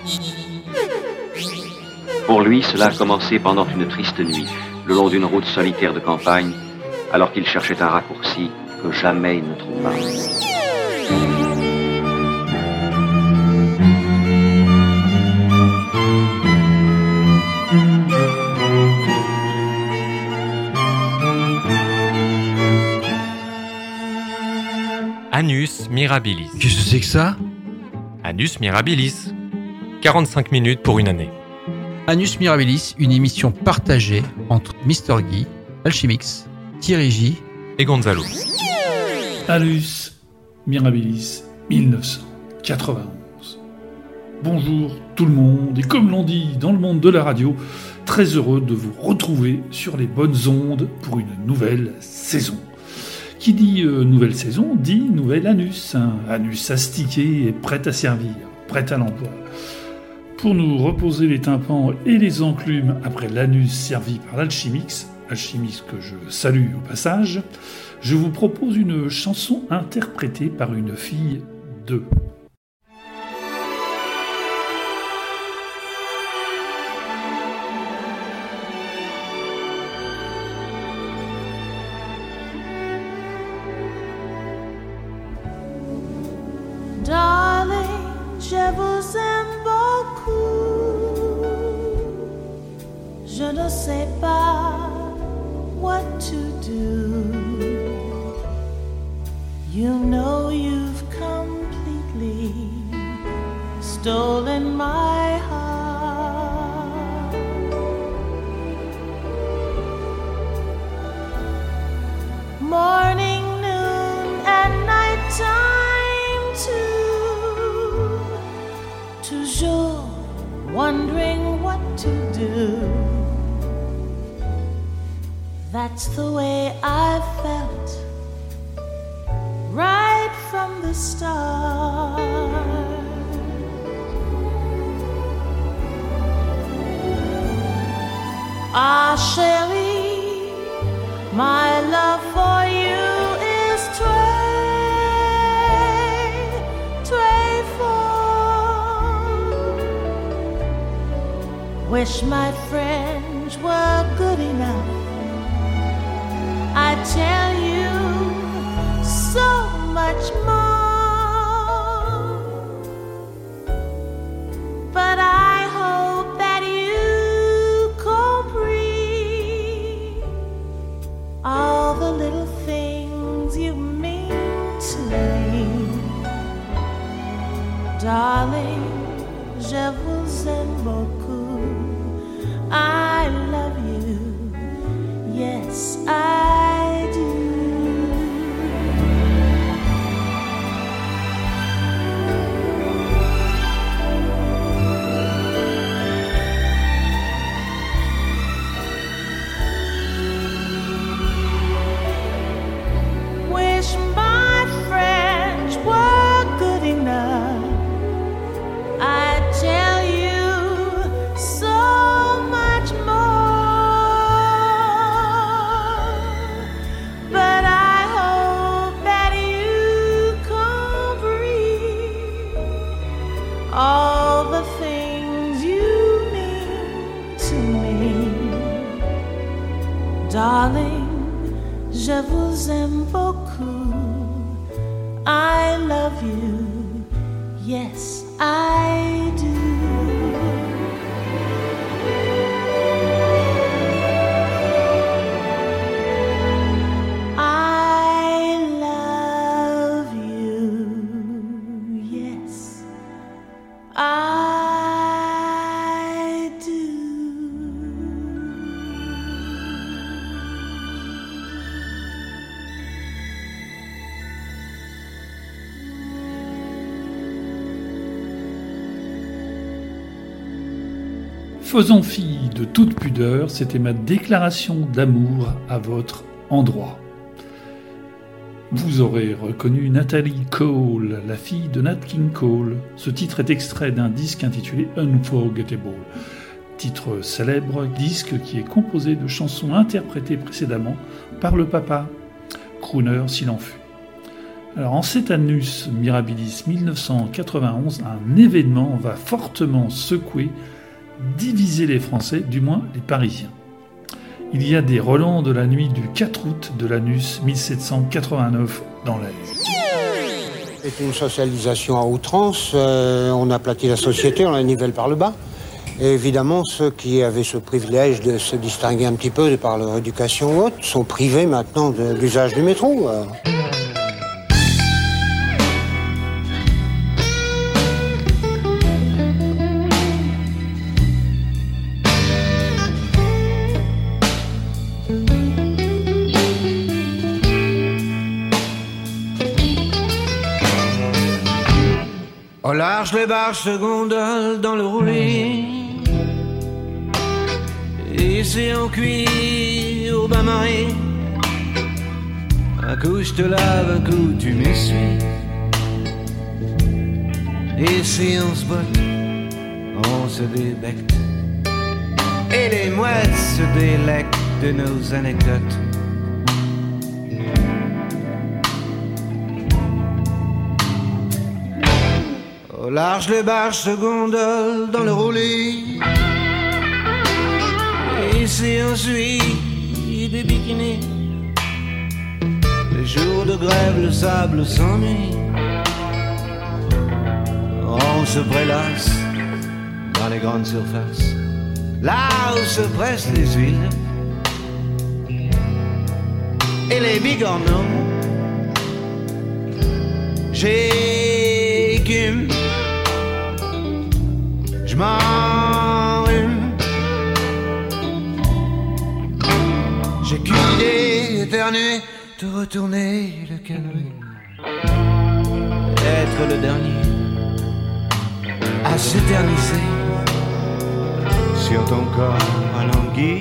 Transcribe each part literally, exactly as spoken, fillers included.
Pour lui, cela a commencé pendant une triste nuit, le long d'une route solitaire de campagne, alors qu'il cherchait un raccourci que jamais il ne trouva. Annus Mirabilis. Qu'est-ce que c'est que ça ? Annus Mirabilis. quarante-cinq minutes pour une année. Annus Mirabilis, une émission partagée entre Mister Guy, Alchemix, Thierry J et Gonzalo. Annus Mirabilis mille neuf cent quatre-vingt-onze. Bonjour tout le monde, et comme l'on dit dans le monde de la radio, très heureux de vous retrouver sur les bonnes ondes pour une nouvelle saison. Qui dit euh, nouvelle saison, dit nouvel anus, hein, anus astiqué et prêt à servir, prêt à l'emploi. Pour nous reposer les tympans et les enclumes après l'anus servi par l'Alchimix, Alchimix que je salue au passage, je vous propose une chanson interprétée par une fille de... Darling, je vous aime beaucoup. Je ne sais pas what to do. You know you've completely stolen my heart. Morning, noon, and night time too. Toujours wondering what to do. That's the way I felt right from the start. Ah, chérie, my love for you is très, très fort. Wish my French were good enough. I tell you so much more, but I hope that you comprehend all the little things you mean to me. Darling, je vous aime beaucoup. I love you, yes I do. Wish my French were good enough. I tell you so much more, but I hope that you comprehend all the things you mean to me. Darling, je vous aime beaucoup. I love you, yes I do. I love you, yes I do. Faisant fi de toute pudeur, c'était ma déclaration d'amour à votre endroit. Vous aurez reconnu Natalie Cole, la fille de Nat King Cole. Ce titre est extrait d'un disque intitulé Unforgettable. Titre célèbre, disque qui est composé de chansons interprétées précédemment par le papa, crooner s'il en fut. Alors en cet annus mirabilis mille neuf cent quatre-vingt-onze, un événement va fortement secouer, diviser les Français, du moins les Parisiens. Il y a des relents de la nuit du quatre août de l'annus mille sept cent quatre-vingt-neuf dans l'Aise. C'est une socialisation à outrance, euh, on aplatit la société, on la nivelle par le bas. Et évidemment, ceux qui avaient ce privilège de se distinguer un petit peu par leur éducation haute sont privés maintenant de l'usage du métro. Euh. Au large, les barges se gondolent dans le roulis. Et c'est en cuir au bain-marie. Un coup je te lave, un coup tu m'essuies. Et si on se botte, on se débecte. Et les mouettes se délectent de nos anecdotes. Au large, les barges se gondolent dans le roulis. Et si on suit des bikinis, les jours de grève, le sable s'ennuie. On se prélasse dans les grandes surfaces, là où se pressent les huiles et les bigorneaux. J'écume, je m'enrhume. J'ai qu'une idée éternuée, de retourner le canoë, être le dernier à s'éterniser sur ton corps alangui.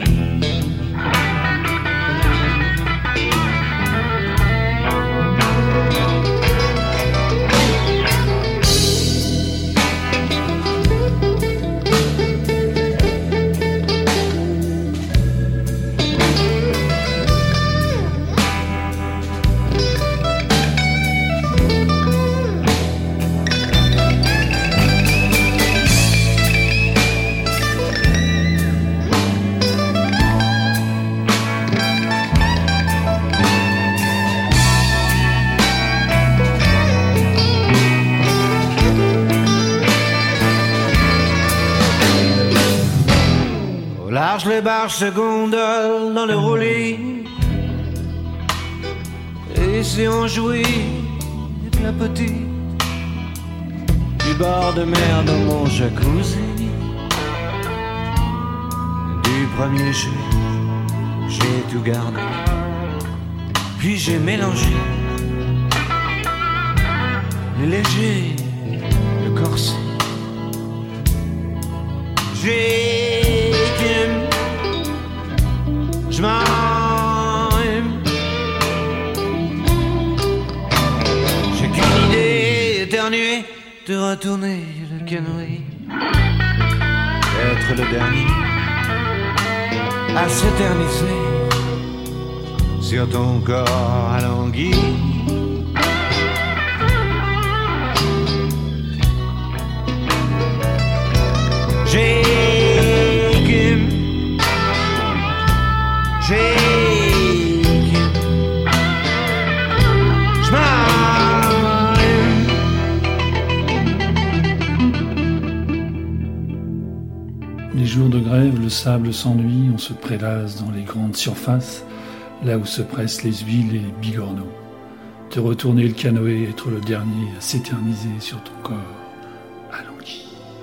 Les barges se gondolent dans le roulis. Et si on jouit avec la petite du bord de mer dans mon jacuzzi, du premier jet, j'ai tout gardé, puis j'ai mélangé le léger, le corset. J'écume, je m'enrhume. J'ai qu'une idée éternuée, de retourner le canoë, être le dernier à s'éterniser sur ton corps alangui. J'écume, j'écume, je m'enrhume. Les jours de grève, le sable s'ennuie, on se prélasse dans les grandes surfaces, là où se pressent les huiles et les bigorneaux. Te retourner le canoë, être le dernier à s'éterniser sur ton corps alangui.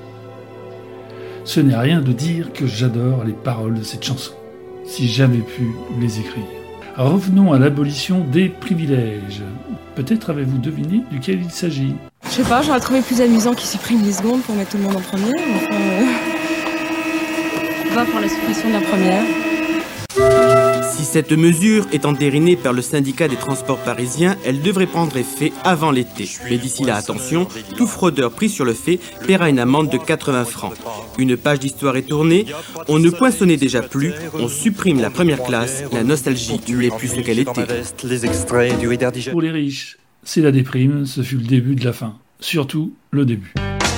Ce n'est rien de dire que j'adore les paroles de cette chanson, si j'avais pu les écrire. Revenons à l'abolition des privilèges. Peut-être avez-vous deviné duquel il s'agit. Je sais pas, j'aurais trouvé plus amusant qu'ils suppriment les secondes pour mettre tout le monde en premier. Enfin, euh... on va pour la suppression de la première. Si cette mesure est entérinée par le syndicat des transports parisiens, elle devrait prendre effet avant l'été. Mais d'ici là, attention, tout fraudeur pris sur le fait paiera une amende de quatre-vingts francs. Une page d'histoire est tournée, on ne poinçonnait déjà plus, on supprime la première classe, la nostalgie n'est plus ce qu'elle était. Pour les riches, c'est la déprime, ce fut le début de la fin. Surtout le début.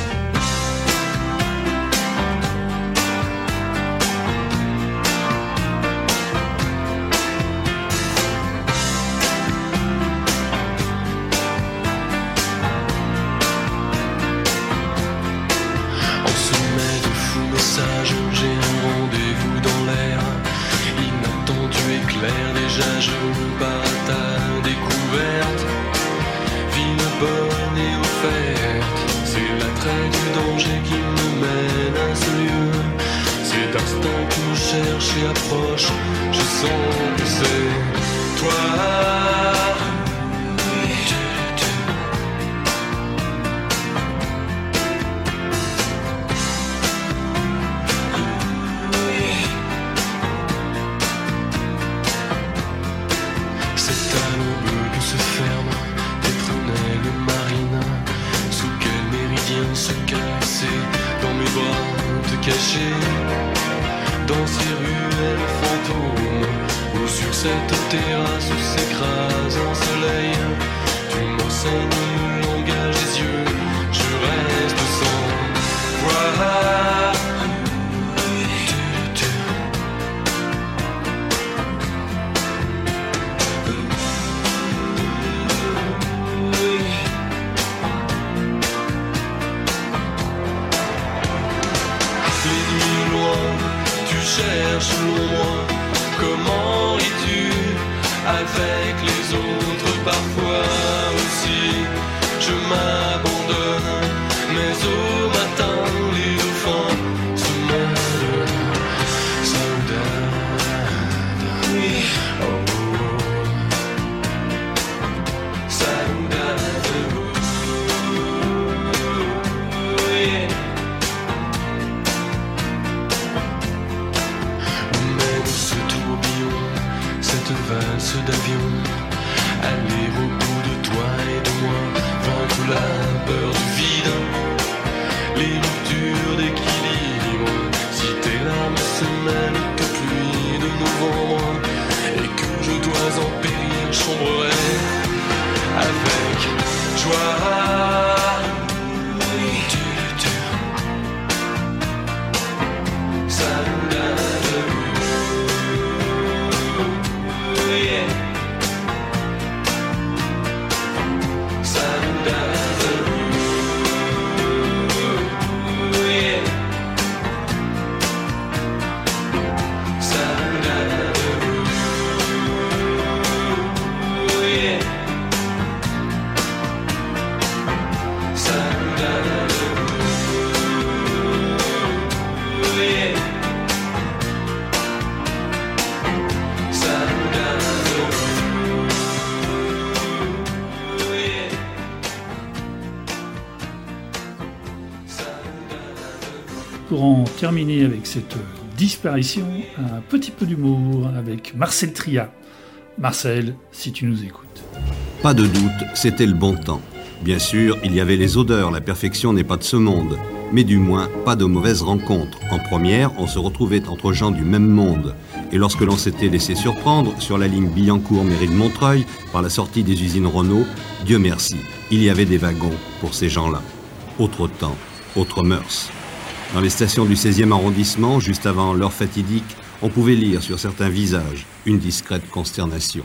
Pour en terminer avec cette disparition, un petit peu d'humour avec Marcel Tria. Marcel, si tu nous écoutes. Pas de doute, c'était le bon temps. Bien sûr, il y avait les odeurs, la perfection n'est pas de ce monde. Mais du moins, pas de mauvaises rencontres. En première, on se retrouvait entre gens du même monde. Et lorsque l'on s'était laissé surprendre sur la ligne Billancourt-Méride-Montreuil par la sortie des usines Renault, Dieu merci, il y avait des wagons pour ces gens-là. Autre temps, autres mœurs. Dans les stations du seizième arrondissement, juste avant l'heure fatidique, on pouvait lire sur certains visages une discrète consternation.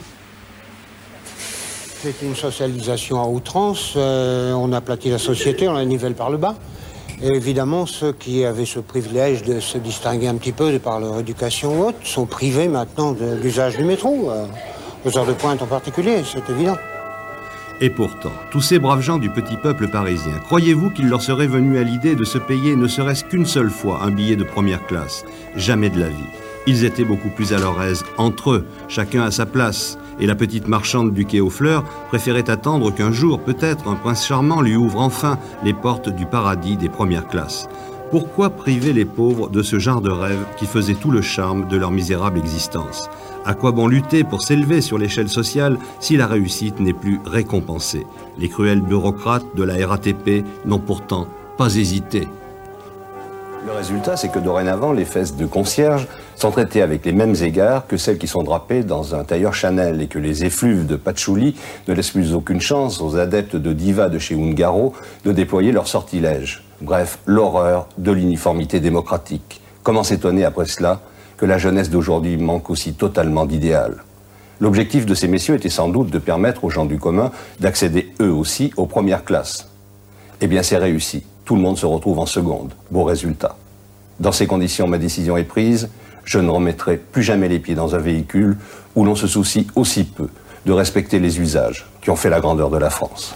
C'est une socialisation à outrance, euh, on aplatit la société, on la nivelle par le bas. Et évidemment, ceux qui avaient ce privilège de se distinguer un petit peu par leur éducation haute sont privés maintenant de l'usage du métro, euh, aux heures de pointe en particulier, c'est évident. Et pourtant, tous ces braves gens du petit peuple parisien, croyez-vous qu'il leur serait venu à l'idée de se payer ne serait-ce qu'une seule fois un billet de première classe? Jamais de la vie. Ils étaient beaucoup plus à leur aise entre eux, chacun à sa place. Et la petite marchande du quai aux Fleurs préférait attendre qu'un jour, peut-être, un prince charmant lui ouvre enfin les portes du paradis des premières classes. Pourquoi priver les pauvres de ce genre de rêve qui faisait tout le charme de leur misérable existence? À quoi bon lutter pour s'élever sur l'échelle sociale si la réussite n'est plus récompensée? Les cruels bureaucrates de la R A T P n'ont pourtant pas hésité. Le résultat, c'est que dorénavant, les fesses de concierge sont traitées avec les mêmes égards que celles qui sont drapées dans un tailleur Chanel et que les effluves de patchouli ne laissent plus aucune chance aux adeptes de diva de chez Ungaro de déployer leur sortilège. Bref, l'horreur de l'uniformité démocratique. Comment s'étonner après cela que la jeunesse d'aujourd'hui manque aussi totalement d'idéal? L'objectif de ces messieurs était sans doute de permettre aux gens du commun d'accéder eux aussi aux premières classes. Eh bien, c'est réussi. Tout le monde se retrouve en seconde. Beau résultat. Dans ces conditions, ma décision est prise. Je ne remettrai plus jamais les pieds dans un véhicule où l'on se soucie aussi peu de respecter les usages qui ont fait la grandeur de la France.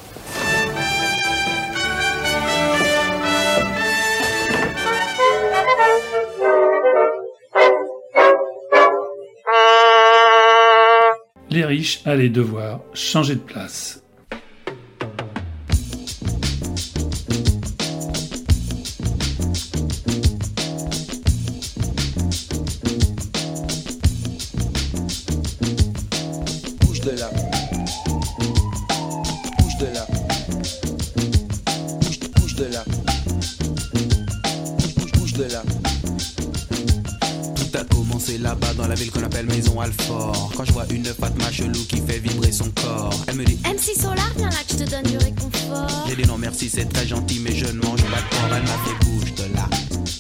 Les riches allaient devoir changer de place. Là-bas dans la ville qu'on appelle Maison Alfort, quand je vois une Fatma chelou qui fait vibrer son corps, elle me dit M C Solar, viens là que je te donne du réconfort. J'ai dit non merci, c'est très gentil mais je ne mange pas de porc. Elle m'a fait bouge de là,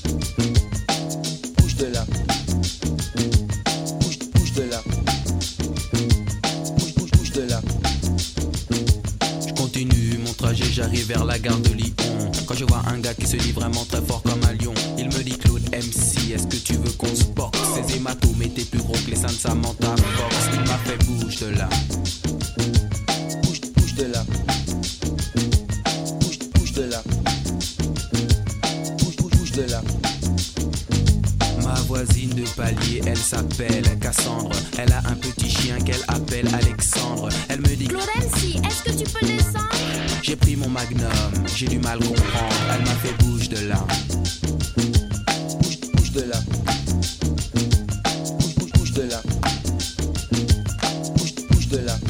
bouge de là, bouge, bouge de là, bouge, bouge, bouge de là. Je continue mon trajet, j'arrive vers la gare de Lyon, quand je vois un gars qui se dit vraiment très fort comme un lion. Il me dit Claude M C, est-ce que tu veux qu'on se boxe? Ces hématomes étaient plus gros que les seins de Samantha Fox. Il m'a fait bouge de là, bouge, bouge de là, bouge, bouge de là, bouge, bouge, bouge de là. Ma voisine de palier, elle s'appelle Cassandre. Elle a un petit chien qu'elle appelle Alexandre. Elle me dit Claude M C, est-ce que tu peux descendre? J'ai pris mon magnum, j'ai du mal comprendre. Elle m'a fait bouge de là, bouge, bouge de là, bouge, bouge, bouge de là, bouge, bouge de là.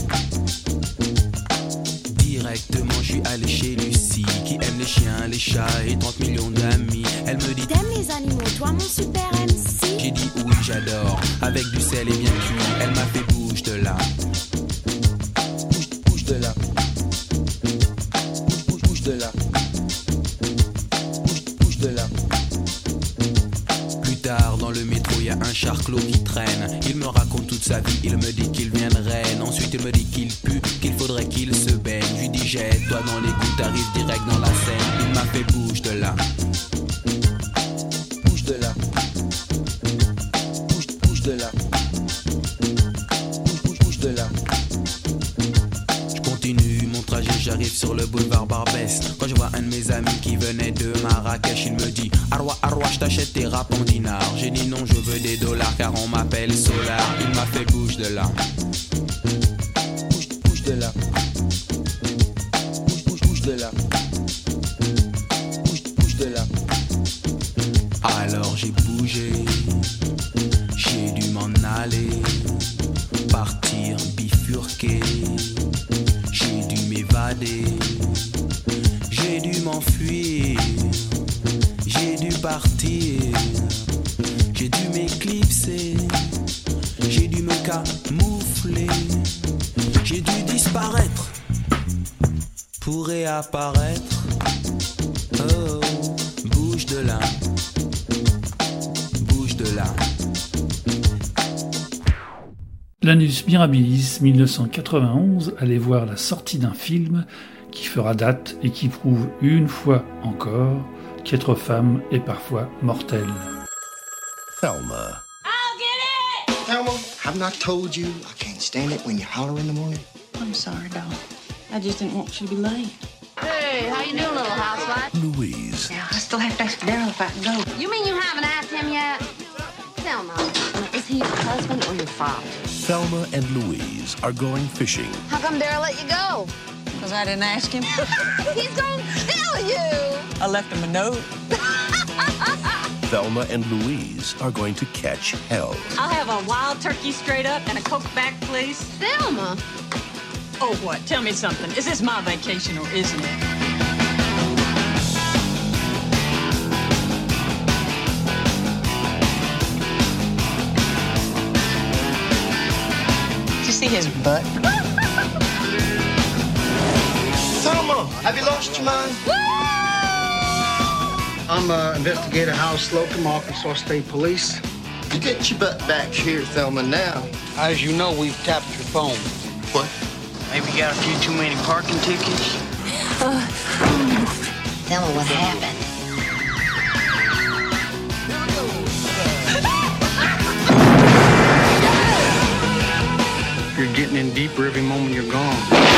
Directement, je suis allé chez Lucie, qui aime les chiens, les chats et trente millions d'amis. Elle me dit t'aimes les animaux, toi mon super M C? J'ai dit oui, j'adore, avec du sel et bien cuit. Elle m'a fait bouge de là, bouge, bouge de là, bouge, bouge de là, bouge, bouge de là. Plus tard dans le métro, il y a un charclot qui traîne. Il me raconte toute sa vie, il me dit qu'il vient de Rennes. Ensuite il me dit qu'il pue, qu'il faudrait qu'il se baigne. Je lui dis jette-toi dans l'égout, t'arrives direct dans la Seine. Il m'a fait bouge de là, bouge de là, bouge, bouge de là, bouge, bouge, bouge de là. Je continue mon trajet, j'arrive sur le boulevard Barbès. Quand je vois un de mes amis qui venait de Marrakech, il me dit Arwa, Arwa, je t'achète tes rap en dinars. J'ai dit non, je veux des dollars car on m'appelle Solar. Il m'a fait bouge de là, bouge, bouge de là, bouge, bouge, bouge de là, bouge, bouge de là. Alors j'ai bougé, j'ai dû m'en aller, partir bifurquer. J'ai dû m'évader, j'ai dû m'enfuir, j'ai dû partir, j'ai dû m'éclipser, j'ai dû me camoufler, j'ai dû disparaître pour réapparaître. Oh, bouge de là, bouge de là. L'Anus Mirabilis mille neuf cent quatre-vingt-onze allait voir la sortie d'un film qui fera date et qui prouve une fois encore qu'être femme est parfois mortel. Thelma. I'll get it! Thelma, have not told you I can't stand it when you holler in the morning? I'm sorry, doll. I just didn't want you to be late. Hey, how you doing, little housewife? Louise. Yeah, I still have to ask Daryl if I can go. You mean you haven't asked him yet? Thelma, is he your husband or your father? Thelma and Louise are going fishing. How come Daryl let you go? Because I didn't ask him. He's gonna kill you! I left him a note. Thelma and Louise are going to catch hell. I'll have a wild turkey straight up and a Coke back, please. Thelma! Oh, what? Tell me something. Is this my vacation or isn't it? his butt. Thelma, have you lost your mind? I'm uh, Investigator Hal Slocum, Arkansas State Police. You get your butt back here, Thelma, now. As you know, we've tapped your phone. What? Maybe you got a few too many parking tickets? Uh, Thelma, what happened? You're getting in deeper every moment you're gone.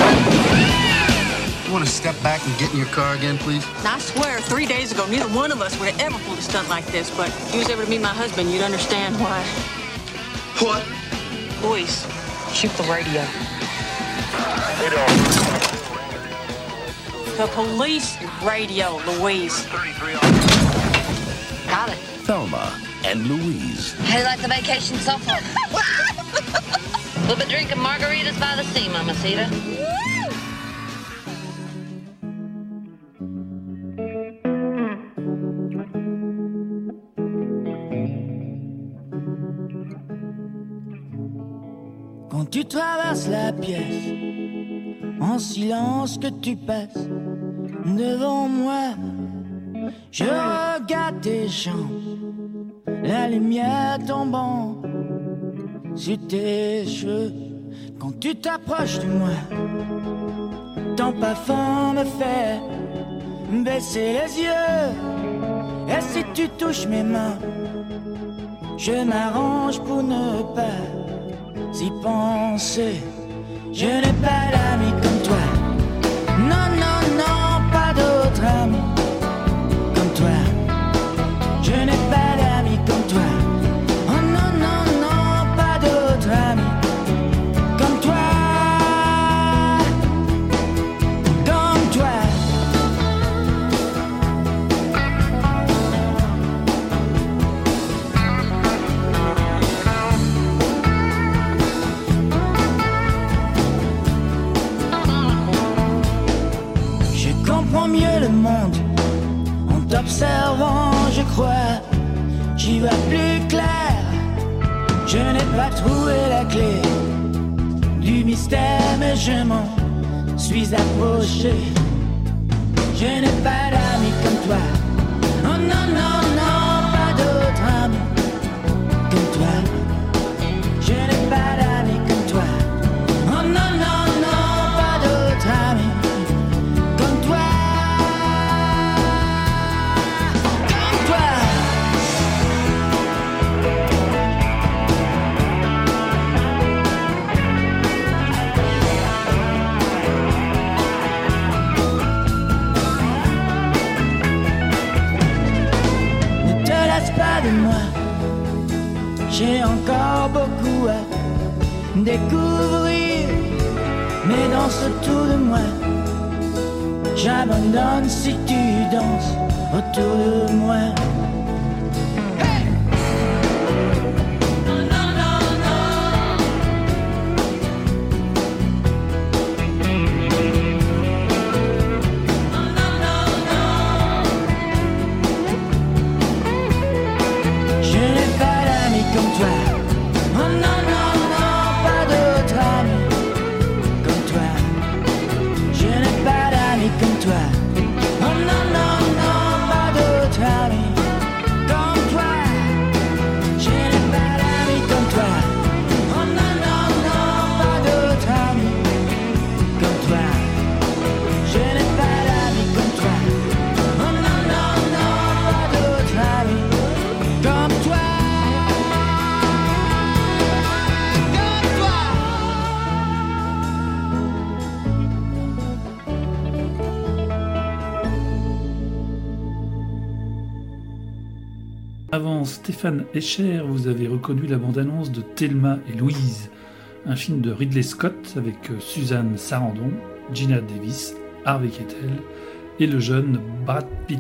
You want to step back and get in your car again, please? I swear, three days ago, neither one of us would have ever pulled a stunt like this, but if you was ever to meet my husband, you'd understand why. What? Boys, shoot the radio. The police radio, Louise. Got it. Thelma and Louise. How do you like the vacation so far? We'll be drinking margaritas by the sea, Mamacita. Quand tu traverses la pièce, en silence que tu passes devant moi, je regarde tes jambes, la lumière tombant sur tes cheveux. Quand tu t'approches de moi, ton parfum me fait baisser les yeux. Et si tu touches mes mains, je m'arrange pour ne pas y penser. Je n'ai pas d'amis comme toi. Non, non, non, pas d'autres amis comme toi. Je n'ai pas d'amis comme toi. Oh non, non, non, pas d'autres amis comme toi. Comme toi. Mieux le monde en t'observant, je crois, j'y vois plus clair. Je n'ai pas trouvé la clé du mystère, mais je m'en suis approché. Je n'ai pas d'amis comme toi. Oh non, non, non, pas d'autres amis comme toi. Je n'ai pas d'amis comme toi. Oh non, non, non, pas d'autres amis. De moi, j'ai encore beaucoup à découvrir, mais danse autour de moi, j'abandonne si tu danses autour de moi. Avant Stéphane Escher, vous avez reconnu la bande-annonce de Thelma et Louise, un film de Ridley Scott avec Suzanne Sarandon, Gina Davis, Harvey Keitel et le jeune Brad Pitt.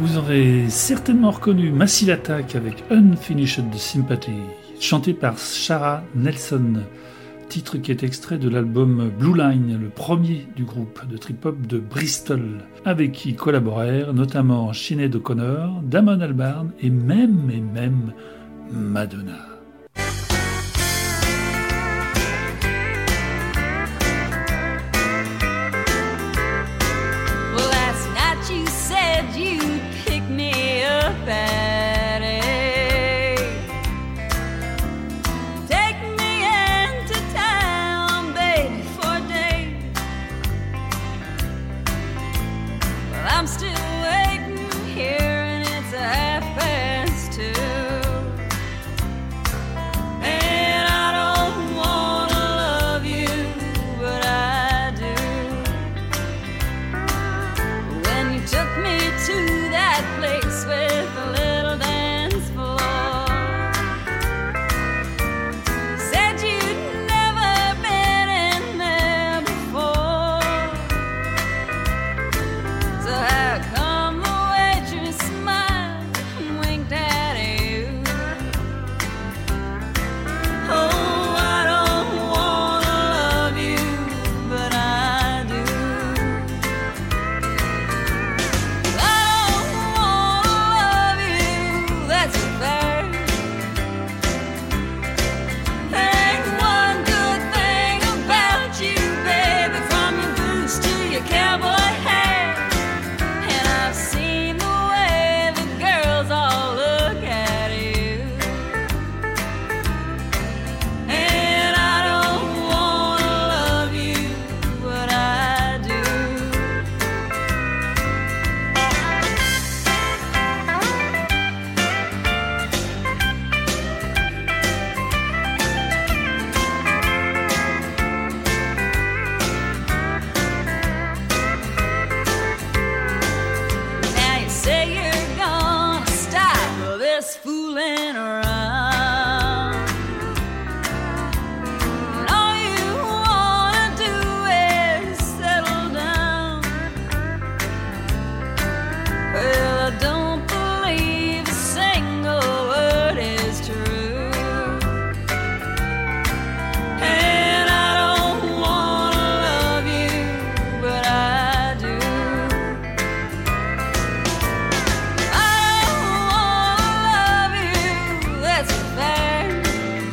Vous aurez certainement reconnu Massive Attack avec Unfinished Sympathy, chanté par Shara Nelson, titre qui est extrait de l'album Blue Line, le premier du groupe de trip-hop de Bristol, avec qui collaborèrent notamment Sinéad O'Connor, Damon Albarn et même, et même Madonna. Well, last night you said you'd pick me up at eight. Take me into town, baby, for a date. Well, I'm still waiting here and it's a half past two. And I don't wanna love you, but I do. When you took me to that place with a little dance floor, said you'd never been in there before. So how come the waitress smiled and winked at you? Oh, I don't wanna love you, but I do. I don't wanna love you, that's a fact. Ain't one good thing about you, baby, from your boots to your cowboy hat. And I've seen the way the girls all look at you. And I don't wanna love you, but I do. Now you say you're gonna stop this fooling around. And all you wanna do is settle down. Well, I don't believe a single word is true. And I don't wanna love you, but I do. I don't wanna love you, that's a fact.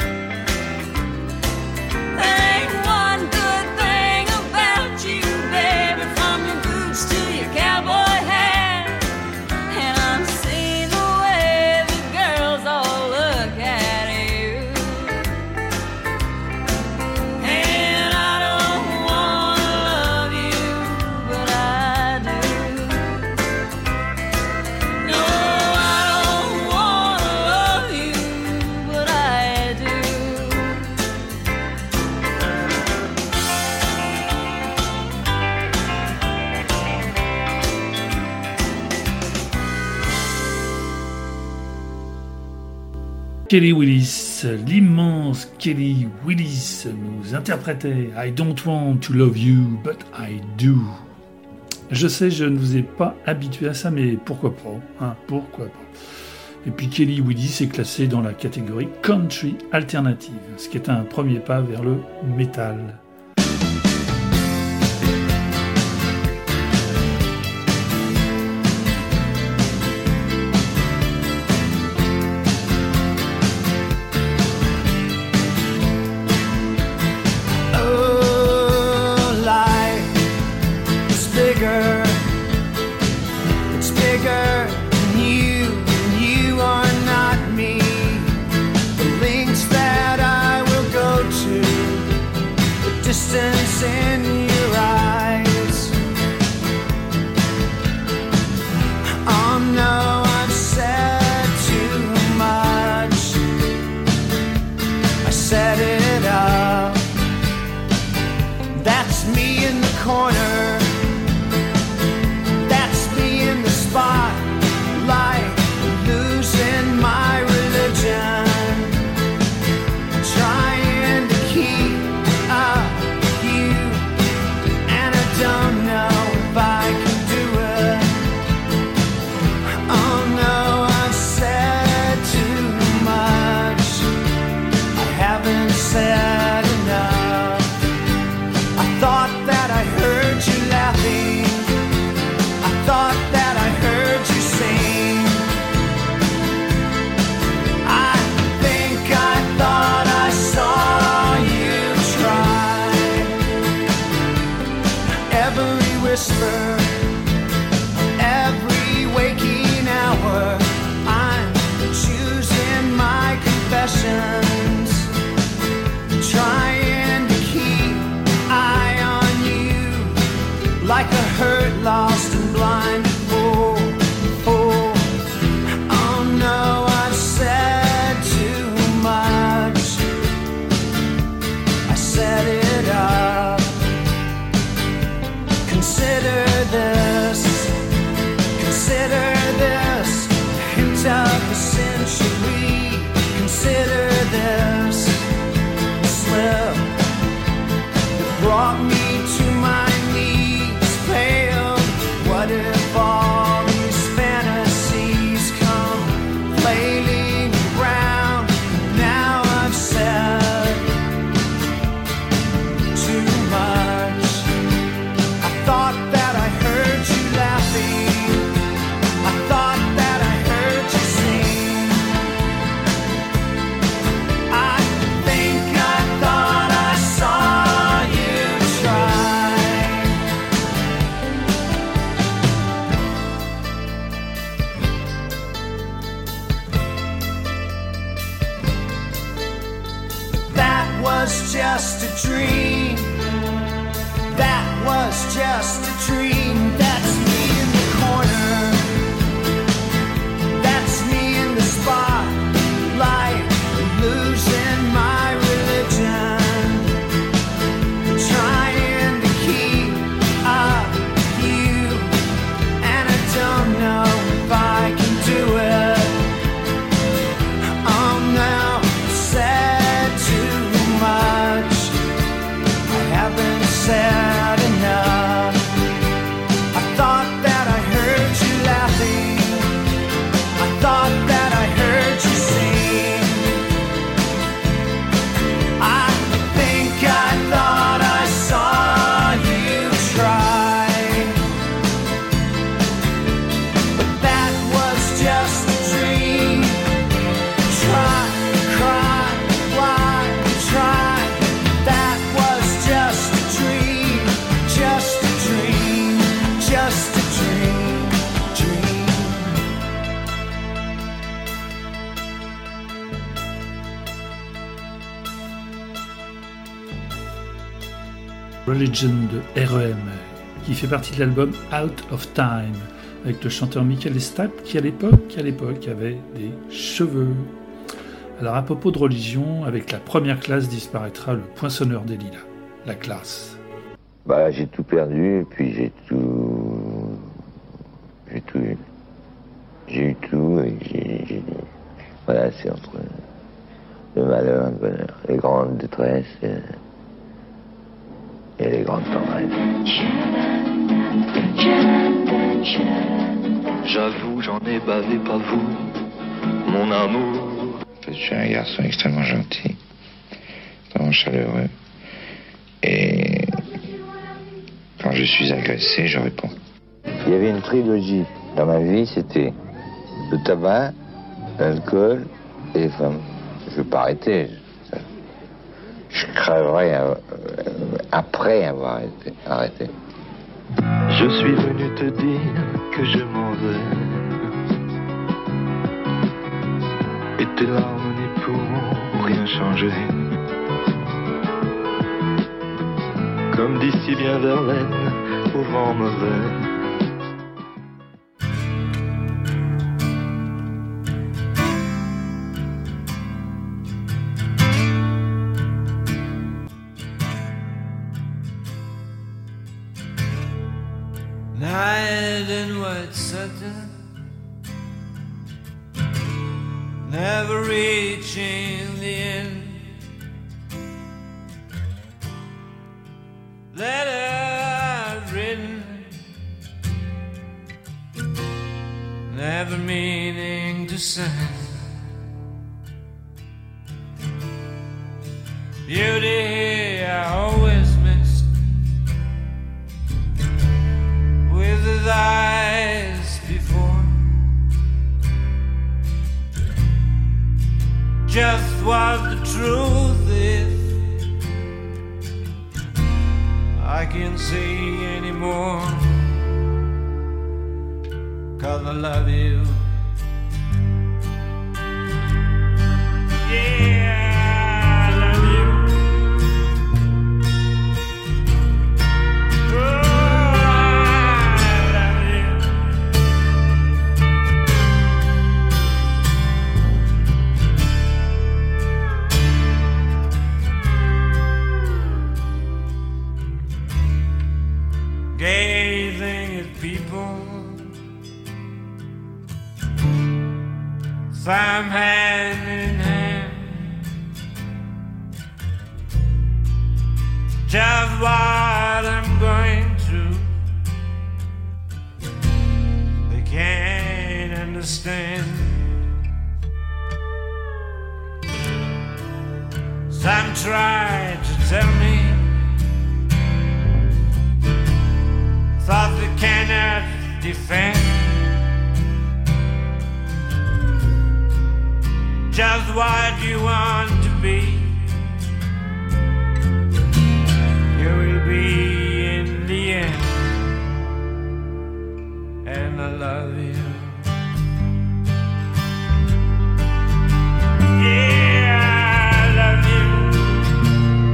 Ain't one good thing about you, baby, from your boots to your cowboy hat. And I'm seeing the way the girls all look at you. And I don't wanna love you, but I do. No, I don't wanna love you, but I do. Kelly Willis, l'immense Kelly Willis nous interprétait I don't want to love you, but I do. Je sais, je ne vous ai pas habitué à ça, mais pourquoi pas, hein, pourquoi pas. Et puis Kelly Willis est classée dans la catégorie country alternative, ce qui est un premier pas vers le métal. Oh, life is bigger. It's bigger than you, and you are not me. The links that I will go to, the distance in your eyes. Oh no, I've said too much. I set it up. That's me in the corner. That's me in the spotlight, losing my religion, trying to keep up with you. was just a dream. That was just a dream. That's me in the corner. That's me in the spotlight, losing my religion. Trying to keep up with you, and I don't know if I can do it. I'm now said too much. I haven't said enough. I thought that I heard you laughing. I thought that I heard you sing. I think I thought I saw you try, but that was just a dream. Try, cry, why try? That was just a dream, just a dream, just a dream, dream. Religion de R E M, qui fait partie de l'album Out of Time, avec le chanteur Michael Stipe, qui à l'époque, qui à l'époque avait des cheveux. Alors à propos de religion, avec la première classe disparaîtra le poinçonneur des lilas, la classe. Bah, j'ai tout perdu, et puis j'ai tout... J'ai tout eu. J'ai eu tout, et j'ai... j'ai- Voilà, c'est entre le malheur et le bonheur. Les grandes détresses et, et les grandes tendresses. J'avoue, j'en ai bavé, pas vous, mon amour. Je suis un garçon extrêmement gentil, extrêmement chaleureux. Et quand je suis agressé, je réponds. Il y avait une trilogie dans ma vie, c'était le tabac, l'alcool et les femmes. Je ne veux pas arrêter. Je, je crèverais euh, après avoir arrêté. arrêté. Je suis venu te dire que je m'en vais. Et tes larmes n'y pourront rien changer. Comme d'ici bien Verlaine, au vent mauvais. Night and white satin, never reaching the end. Letter written, never meaning to send. Beauty I always missed, with his eyes before. Just what the truth is, I can't say anymore. 'Cause I love you. Yeah, I love you. Gazing at people, some hand in hand, just what I'm going through, they can't understand. Some try to tell me, thought they cannot defend. Just what you want to be, you will be in the end. And I love you. Yeah, I love you.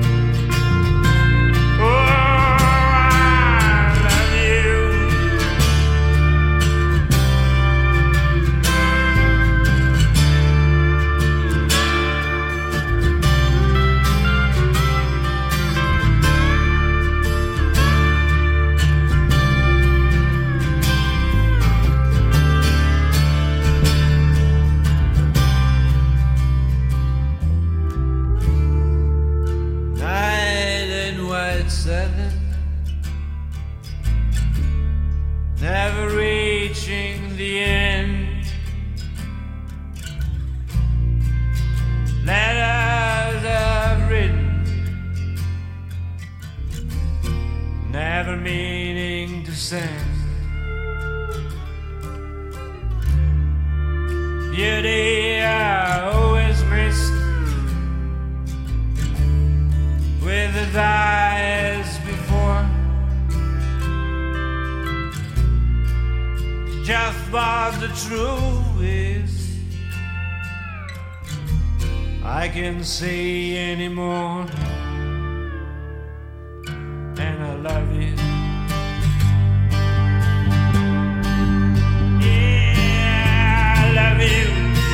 sing. Beauty I always missed, with his eyes before. Just but the truth is, I can't say anymore. And I love you. Yeah, I love you.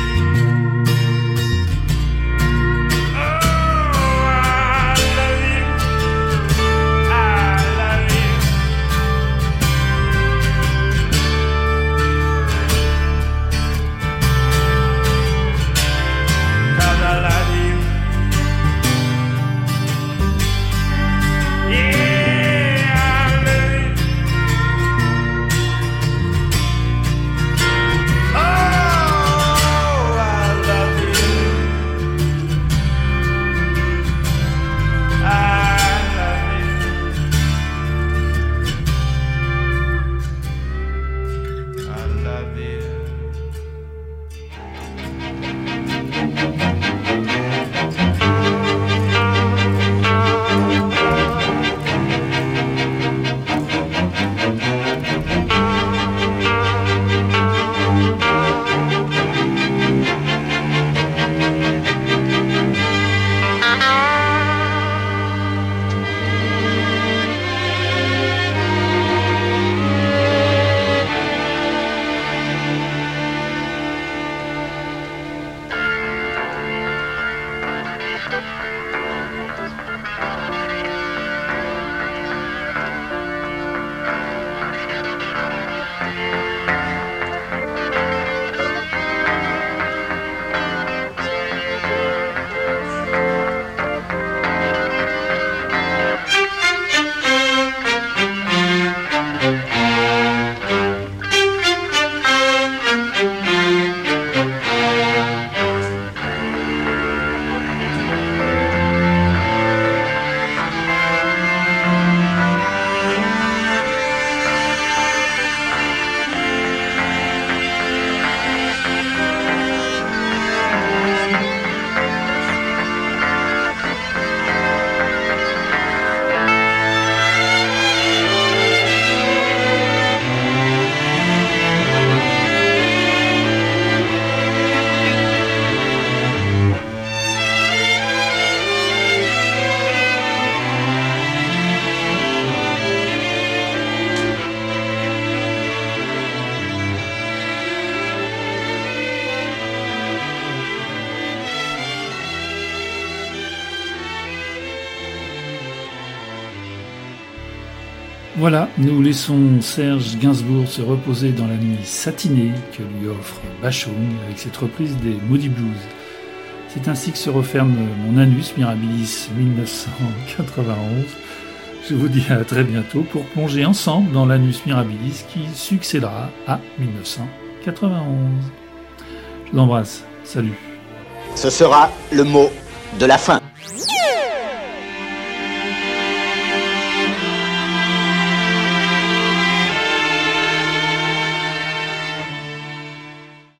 Voilà, nous laissons Serge Gainsbourg se reposer dans la nuit satinée que lui offre Bachung avec cette reprise des Moody Blues. C'est ainsi que se referme mon Annus Mirabilis mille neuf cent quatre-vingt-onze. Je vous dis à très bientôt pour plonger ensemble dans l'Annus Mirabilis qui succédera à mille neuf cent quatre-vingt-onze. Je vous embrasse, salut. Ce sera le mot de la fin.